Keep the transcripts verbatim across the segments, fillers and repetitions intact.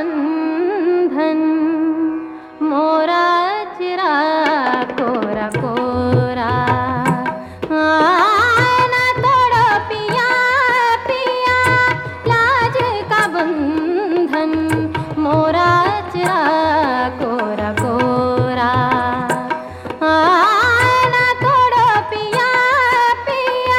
बंधन मोरा चिरा कोरा कोरा। ना तोड़ो पिया पिया लाज का बंधन मोरा चिरा कोरा कोरा। ना तोड़ो पिया पिया।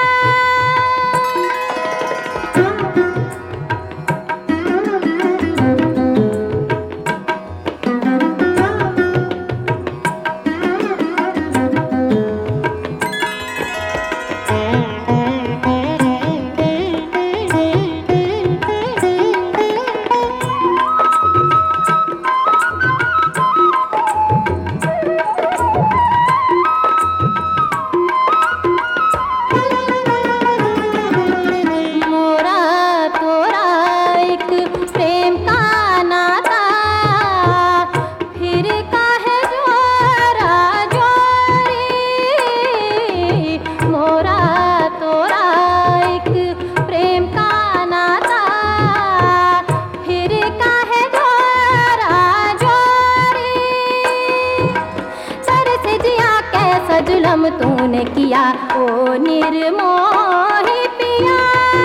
जुलम तूने किया ओ निर्मोही पिया।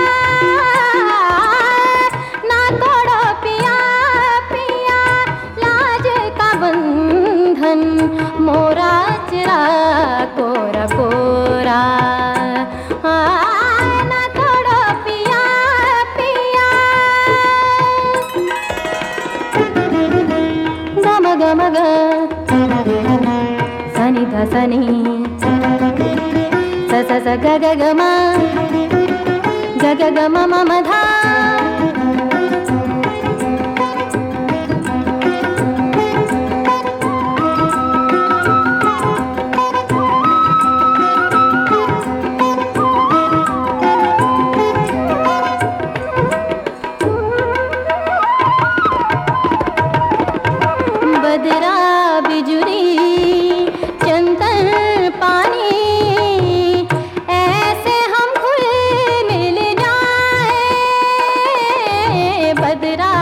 ना तोड़ो पिया पिया लाज का बंधन मोरा चिरा कोरा कोरा। ना तोड़ो पिया पिया। गम गम ग सनि ध सनि स स स ग ग ग म ग ग ग म म म धा। बदरा बिजुरी चंदन पानी ऐसे हम खुल मिल जाए। बदरा